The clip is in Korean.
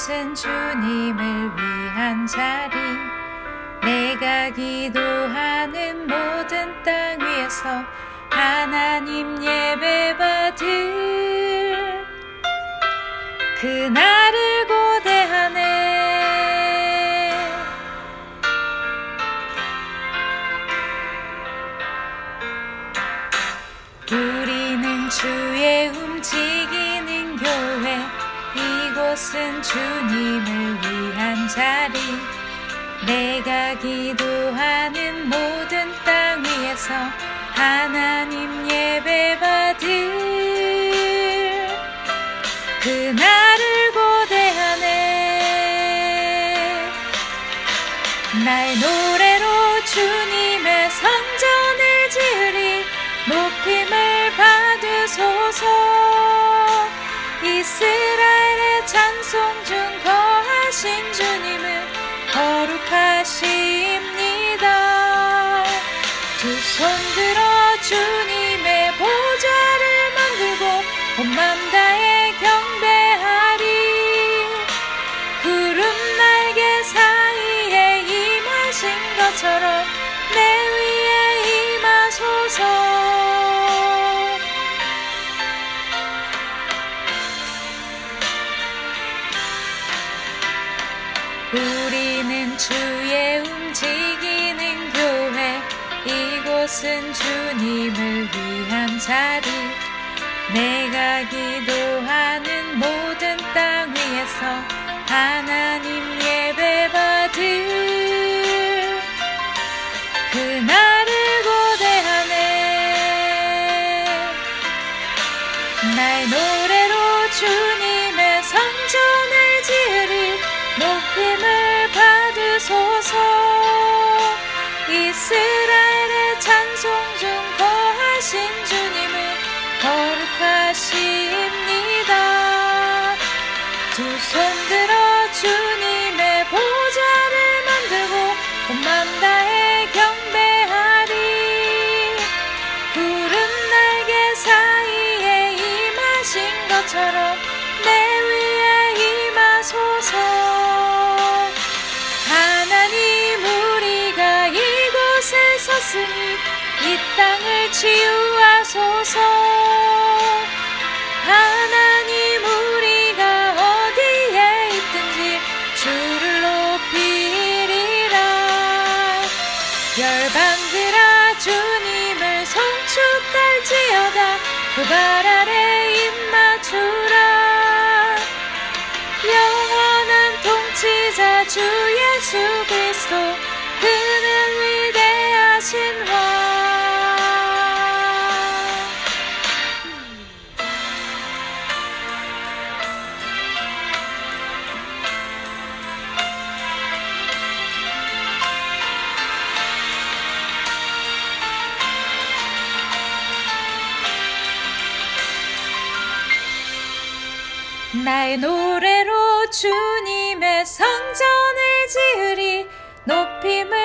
이곳은 주님을 위한 자리. 내가 기도하는 모든 땅 위에서 하나님 예배받을 그날을 고대하네. 우리는 주의 움직이는 교회. 이곳은 주님을 위한 자리. 내가 기도하는 모든 땅 위에서 하나님 예배받을 그날을 고대하네. 나의 노래로 주님의 성전을 지으리. 높임을 받으소서. 이스라엘의 찬송 중 거하신 주님은 거룩하십니다. 두 손 들어 주님의 보좌를 만들고 온 맘 다해 경배하리. 구름 날개 사이에 임하신 것처럼 내 위에 임하소서. 우리는 주의 움직이는 교회. 이곳은 주님을 위한 자리. 내가 기도하는 모든 땅 위에서 하나님 예배받을 그날을 고대하네. 나의 노래로 주님의 성전을 지으리. 높임을 받으소서. 이스라엘의 찬송 중 거하신 주님은 거룩하십니다. 두 손 들어 주님의 보좌를 만들고 온 맘 다해 경배하리. 구름 날개 사이에 임하신 것처럼 내 위에 임하소서. 하나님, 우리가 이곳에 섰으니 이 땅을 치유하소서. 하나님, 우리가 어디에 있든지 주를 높이리라. 열방들아, 주님을 송축할지어다. 그 발 아래 입 맞추라. 영원한 통치자 주 예수 그리스도, 그는 위대하신 왕. 나의 노래로 주님의 성전을 지으리. 높임을